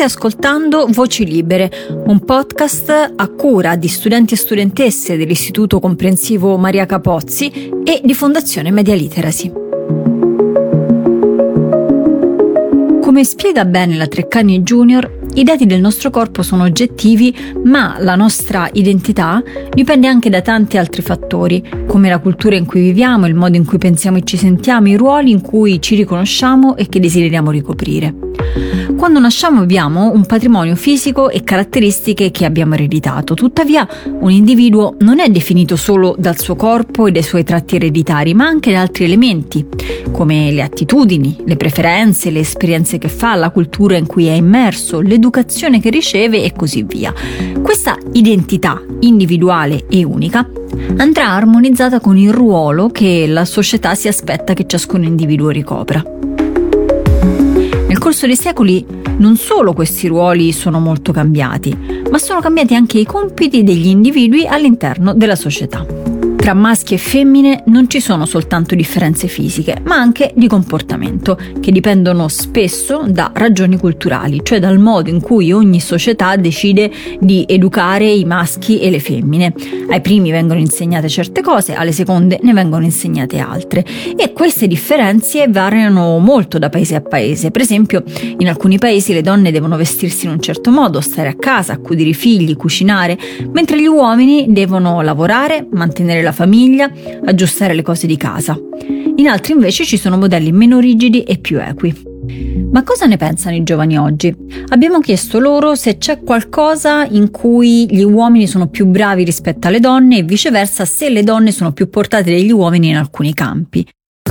State ascoltando Voci Libere, un podcast a cura di studenti e studentesse dell'Istituto Comprensivo Maria Capozzi e di Fondazione Media Literacy. Come spiega bene la Treccani Junior, i dati del nostro corpo sono oggettivi, ma la nostra identità dipende anche da tanti altri fattori, come la cultura in cui viviamo, il modo in cui pensiamo e ci sentiamo, i ruoli in cui ci riconosciamo e che desideriamo ricoprire. Quando nasciamo abbiamo un patrimonio fisico e caratteristiche che abbiamo ereditato. Tuttavia, un individuo non è definito solo dal suo corpo e dai suoi tratti ereditari, ma anche da altri elementi, come le attitudini, le preferenze, le esperienze che fa, la cultura in cui è immerso, l'educazione che riceve e così via. Questa identità individuale e unica andrà armonizzata con il ruolo che la società si aspetta che ciascun individuo ricopra. Nel corso dei secoli non solo questi ruoli sono molto cambiati, ma sono cambiati anche i compiti degli individui all'interno della società. Tra maschi e femmine non ci sono soltanto differenze fisiche, ma anche di comportamento, che dipendono spesso da ragioni culturali, cioè dal modo in cui ogni società decide di educare i maschi e le femmine. Ai primi vengono insegnate certe cose, alle seconde ne vengono insegnate altre. E queste differenze variano molto da paese a paese. Per esempio, in alcuni paesi le donne devono vestirsi in un certo modo, stare a casa, accudire i figli, cucinare, mentre gli uomini devono lavorare, mantenere la famiglia, aggiustare le cose di casa. In altri invece ci sono modelli meno rigidi e più equi. Ma cosa ne pensano i giovani oggi? Abbiamo chiesto loro se c'è qualcosa in cui gli uomini sono più bravi rispetto alle donne e viceversa se le donne sono più portate degli uomini in alcuni campi.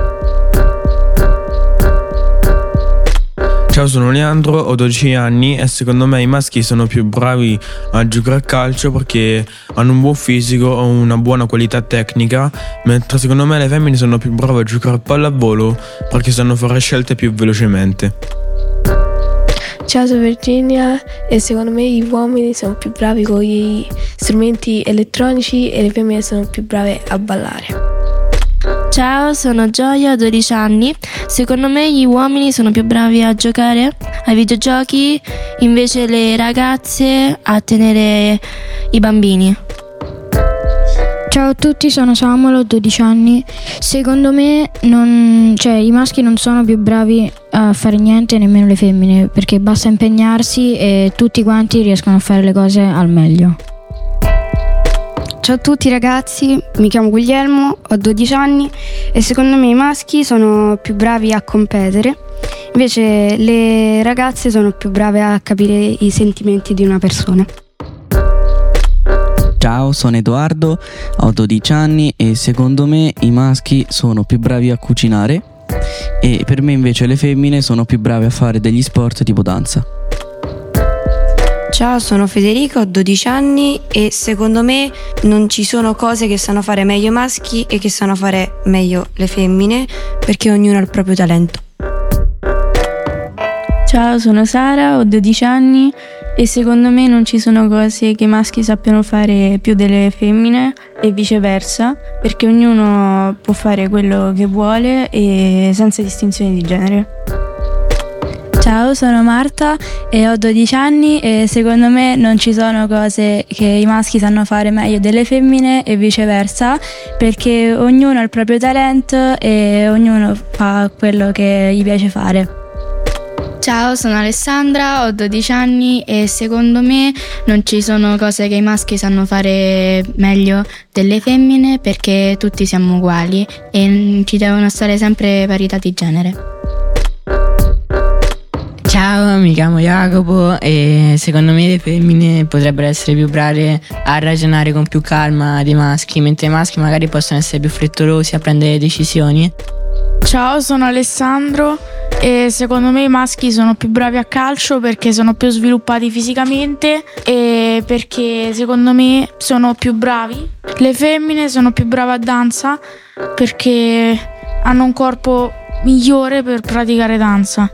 Ciao, sono Leandro, ho 12 anni e secondo me i maschi sono più bravi a giocare a calcio perché hanno un buon fisico o una buona qualità tecnica, mentre secondo me le femmine sono più brave a giocare a pallavolo perché sanno fare scelte più velocemente. Ciao, sono Virginia e secondo me gli uomini sono più bravi con gli strumenti elettronici e le femmine sono più brave a ballare. Ciao, sono Gioia, ho 12 anni. Secondo me gli uomini sono più bravi a giocare ai videogiochi, invece le ragazze a tenere i bambini. Ciao a tutti, sono Samuel, ho 12 anni. Secondo me i maschi non sono più bravi a fare niente, nemmeno le femmine, perché basta impegnarsi e tutti quanti riescono a fare le cose al meglio. Ciao a tutti ragazzi, mi chiamo Guglielmo, ho 12 anni e secondo me i maschi sono più bravi a competere, invece le ragazze sono più brave a capire i sentimenti di una persona. Ciao, sono Edoardo, ho 12 anni e secondo me i maschi sono più bravi a cucinare e per me invece le femmine sono più brave a fare degli sport tipo danza. Ciao, sono Federico, ho 12 anni e secondo me non ci sono cose che sanno fare meglio i maschi e che sanno fare meglio le femmine perché ognuno ha il proprio talento. Ciao, sono Sara, ho 12 anni e secondo me non ci sono cose che i maschi sappiano fare più delle femmine e viceversa, perché ognuno può fare quello che vuole e senza distinzioni di genere. Ciao, sono Marta e ho 12 anni e secondo me non ci sono cose che i maschi sanno fare meglio delle femmine e viceversa, perché ognuno ha il proprio talento e ognuno fa quello che gli piace fare. Ciao, sono Alessandra, ho 12 anni e secondo me non ci sono cose che i maschi sanno fare meglio delle femmine perché tutti siamo uguali e ci devono stare sempre parità di genere. Ciao, mi chiamo Jacopo e secondo me le femmine potrebbero essere più brave a ragionare con più calma dei maschi, mentre i maschi magari possono essere più frettolosi a prendere decisioni. Ciao, sono Alessandro e secondo me i maschi sono più bravi a calcio perché sono più sviluppati fisicamente e perché secondo me sono più bravi. Le femmine sono più brave a danza perché hanno un corpo migliore per praticare danza.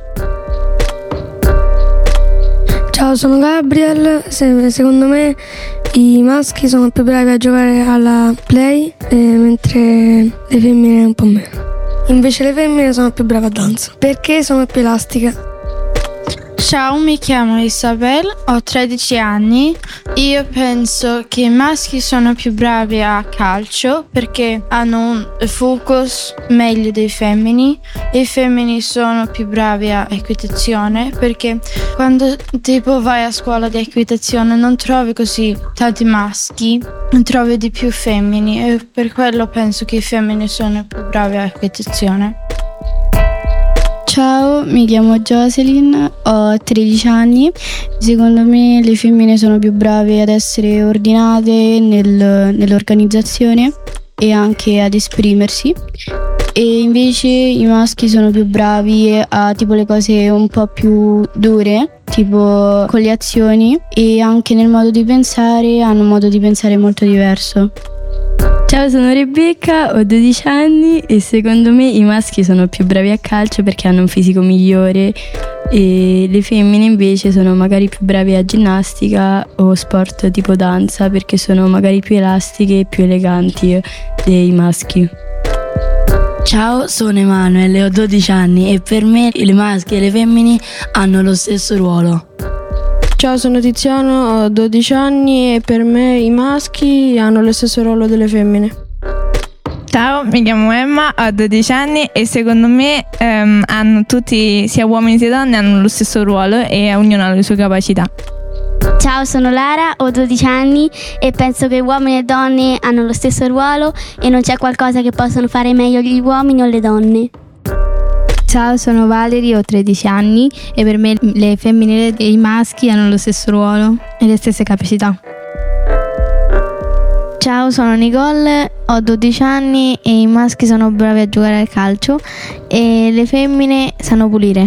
Ciao, sono Gabriel, secondo me i maschi sono più bravi a giocare alla play mentre le femmine un po' meno. Invece le femmine sono più brave a danza perché sono più elastiche. Ciao, mi chiamo Isabel, ho 13 anni. Io penso che i maschi sono più bravi a calcio perché hanno un focus meglio dei femmini e i femmini sono più bravi a equitazione perché quando tipo vai a scuola di equitazione non trovi così tanti maschi, trovi di più femmini e per quello penso che i femmini sono più bravi a equitazione. Ciao, mi chiamo Jocelyn, ho 13 anni. Secondo me le femmine sono più brave ad essere ordinate nell'organizzazione e anche ad esprimersi. E invece i maschi sono più bravi a tipo le cose un po' più dure, tipo con le azioni, e anche nel modo di pensare hanno un modo di pensare molto diverso. Ciao, sono Rebecca, ho 12 anni e secondo me i maschi sono più bravi a calcio perché hanno un fisico migliore e le femmine invece sono magari più brave a ginnastica o sport tipo danza perché sono magari più elastiche e più eleganti dei maschi. Ciao, sono Emanuele, ho 12 anni e per me i maschi e le femmine hanno lo stesso ruolo. Ciao, sono Tiziano, ho 12 anni e per me i maschi hanno lo stesso ruolo delle femmine. Ciao, mi chiamo Emma, ho 12 anni e secondo me hanno tutti, sia uomini sia donne, hanno lo stesso ruolo e ognuno ha le sue capacità. Ciao, sono Lara, ho 12 anni e penso che uomini e donne hanno lo stesso ruolo e non c'è qualcosa che possono fare meglio gli uomini o le donne. Ciao, sono Valerie, ho 13 anni e per me le femmine e i maschi hanno lo stesso ruolo e le stesse capacità. Ciao, sono Nicole, ho 12 anni e i maschi sono bravi a giocare al calcio e le femmine sanno pulire.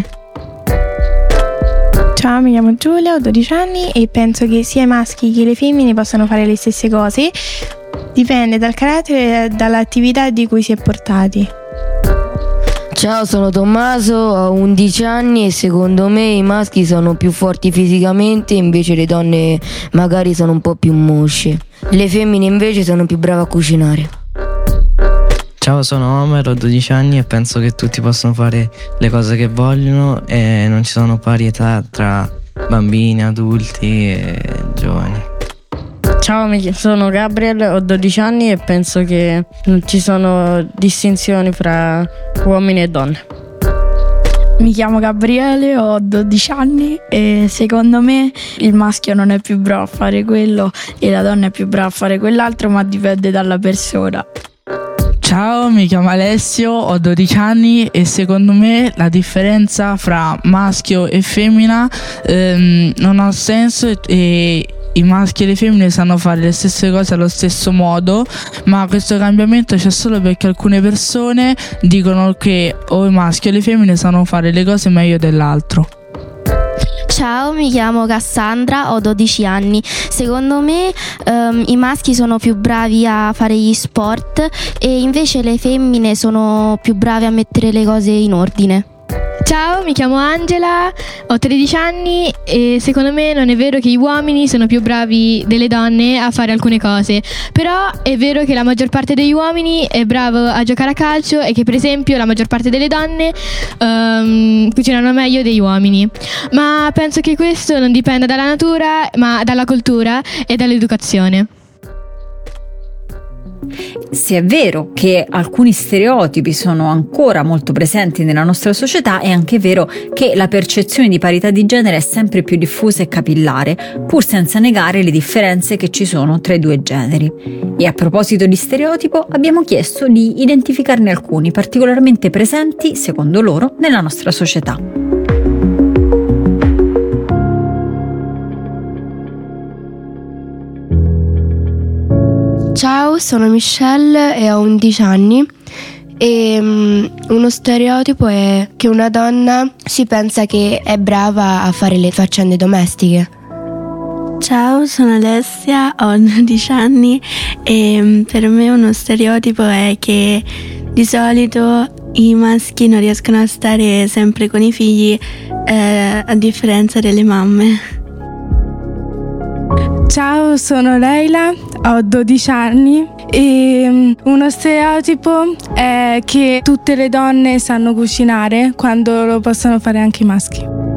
Ciao, mi chiamo Giulia, ho 12 anni e penso che sia i maschi che le femmine possano fare le stesse cose. Dipende dal carattere e dall'attività di cui si è portati. Ciao, sono Tommaso, ho 11 anni e secondo me i maschi sono più forti fisicamente, invece le donne magari sono un po' più mosce. Le femmine invece sono più brave a cucinare. Ciao, sono Omer, ho 12 anni e penso che tutti possano fare le cose che vogliono e non ci sono parità tra bambini, adulti e giovani. Ciao, sono Gabriel, ho 12 anni e penso che non ci sono distinzioni fra uomini e donne. Mi chiamo Gabriele, ho 12 anni e secondo me il maschio non è più bravo a fare quello e la donna è più brava a fare quell'altro, ma dipende dalla persona. Ciao, mi chiamo Alessio, ho 12 anni e secondo me la differenza fra maschio e femmina non ha senso e i maschi e le femmine sanno fare le stesse cose allo stesso modo, ma questo cambiamento c'è solo perché alcune persone dicono che o i maschi o le femmine sanno fare le cose meglio dell'altro. Ciao, mi chiamo Cassandra, ho 12 anni. Secondo me i maschi sono più bravi a fare gli sport e invece le femmine sono più brave a mettere le cose in ordine. Ciao, mi chiamo Angela, ho 13 anni e secondo me non è vero che gli uomini sono più bravi delle donne a fare alcune cose, però è vero che la maggior parte degli uomini è bravo a giocare a calcio e che per esempio la maggior parte delle donne cucinano meglio degli uomini, ma penso che questo non dipenda dalla natura ma dalla cultura e dall'educazione. Se è vero che alcuni stereotipi sono ancora molto presenti nella nostra società, è anche vero che la percezione di parità di genere è sempre più diffusa e capillare, pur senza negare le differenze che ci sono tra i due generi. E a proposito di stereotipo, abbiamo chiesto di identificarne alcuni particolarmente presenti, secondo loro, nella nostra società. Ciao, sono Michelle e ho 11 anni e uno stereotipo è che una donna si pensa che è brava a fare le faccende domestiche. Ciao, sono Alessia, ho 12 anni e per me uno stereotipo è che di solito i maschi non riescono a stare sempre con i figli a differenza delle mamme. Ciao, sono Leila, ho 12 anni e uno stereotipo è che tutte le donne sanno cucinare quando lo possono fare anche i maschi.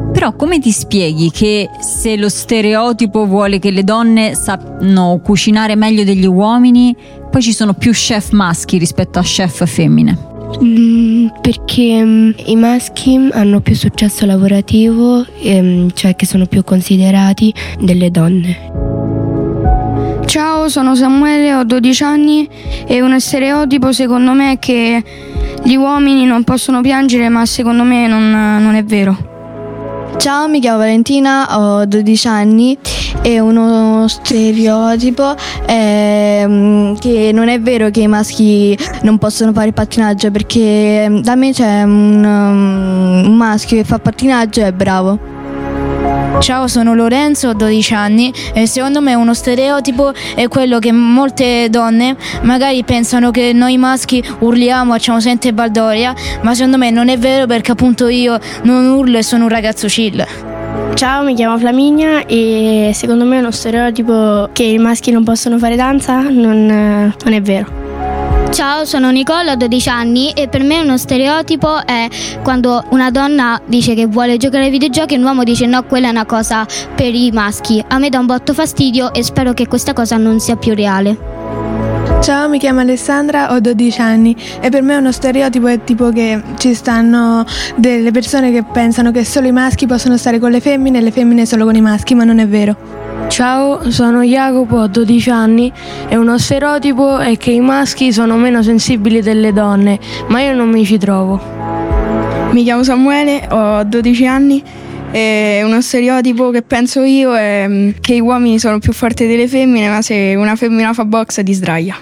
Però come ti spieghi che se lo stereotipo vuole che le donne sappiano cucinare meglio degli uomini, poi ci sono più chef maschi rispetto a chef femmine? Perché i maschi hanno più successo lavorativo, cioè che sono più considerati delle donne. Ciao, sono Samuele, ho 12 anni e uno stereotipo secondo me è che gli uomini non possono piangere, ma secondo me non è vero. Ciao, mi chiamo Valentina, ho 12 anni e uno stereotipo è che non è vero che i maschi non possono fare pattinaggio, perché da me c'è un maschio che fa pattinaggio e è bravo. Ciao, sono Lorenzo, ho 12 anni e secondo me uno stereotipo è quello che molte donne magari pensano che noi maschi urliamo, facciamo sempre baldoria, ma secondo me non è vero, perché appunto io non urlo e sono un ragazzo chill. Ciao, mi chiamo Flaminia e secondo me uno stereotipo che i maschi non possono fare danza non è vero. Ciao, sono Nicola, ho 12 anni e per me uno stereotipo è quando una donna dice che vuole giocare ai videogiochi e un uomo dice no, quella è una cosa per i maschi. A me dà un botto fastidio e spero che questa cosa non sia più reale. Ciao, mi chiamo Alessandra, ho 12 anni e per me uno stereotipo è tipo che ci stanno delle persone che pensano che solo i maschi possono stare con le femmine e le femmine solo con i maschi, ma non è vero. Ciao, sono Jacopo, ho 12 anni e uno stereotipo è che i maschi sono meno sensibili delle donne, ma io non mi ci trovo. Mi chiamo Samuele, ho 12 anni e uno stereotipo che penso io è che gli uomini sono più forti delle femmine, ma se una femmina fa box ti sdraia.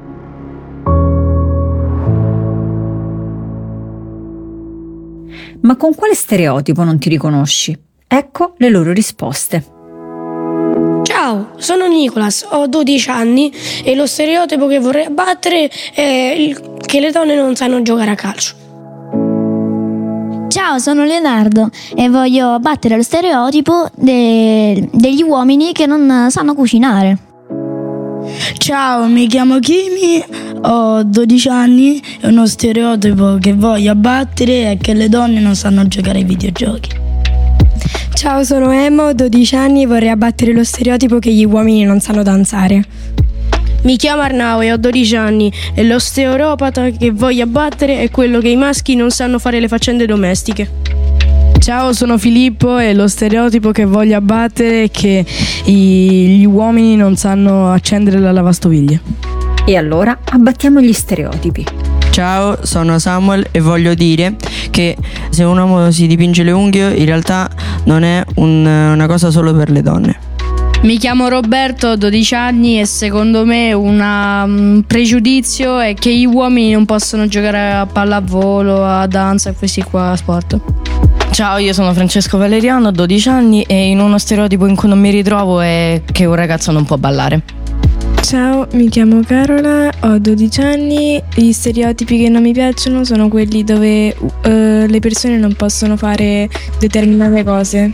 Ma con quale stereotipo non ti riconosci? Ecco le loro risposte. Ciao, sono Nicolas, ho 12 anni e lo stereotipo che vorrei abbattere è che le donne non sanno giocare a calcio. Ciao, sono Leonardo e voglio abbattere lo stereotipo degli uomini che non sanno cucinare. Ciao, mi chiamo Kimi, ho 12 anni e uno stereotipo che voglio abbattere è che le donne non sanno giocare ai videogiochi. Ciao, sono Emma, ho 12 anni e vorrei abbattere lo stereotipo che gli uomini non sanno danzare. Mi chiamo Arnau e ho 12 anni e lo stereotipo che voglio abbattere è quello che i maschi non sanno fare le faccende domestiche. Ciao, sono Filippo e lo stereotipo che voglio abbattere è che gli uomini non sanno accendere la lavastoviglie. E allora abbattiamo gli stereotipi. Ciao, sono Samuel e voglio dire che se un uomo si dipinge le unghie in realtà non è una cosa solo per le donne. Mi chiamo Roberto, ho 12 anni e secondo me un pregiudizio è che gli uomini non possono giocare a pallavolo, a danza e questi qua sport. Ciao, io sono Francesco Valeriano, ho 12 anni e in uno stereotipo in cui non mi ritrovo è che un ragazzo non può ballare. Ciao, mi chiamo Carola, ho 12 anni. Gli stereotipi che non mi piacciono sono quelli dove le persone non possono fare determinate cose.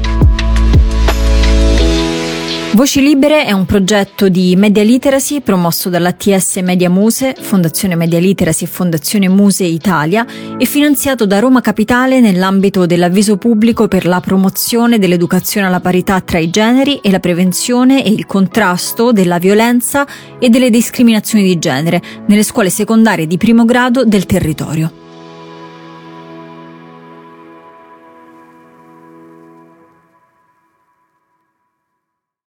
Voci Libere è un progetto di Media Literacy promosso dalla TS Media Muse, Fondazione Media Literacy e Fondazione Muse Italia e finanziato da Roma Capitale nell'ambito dell'avviso pubblico per la promozione dell'educazione alla parità tra i generi e la prevenzione e il contrasto della violenza e delle discriminazioni di genere nelle scuole secondarie di primo grado del territorio.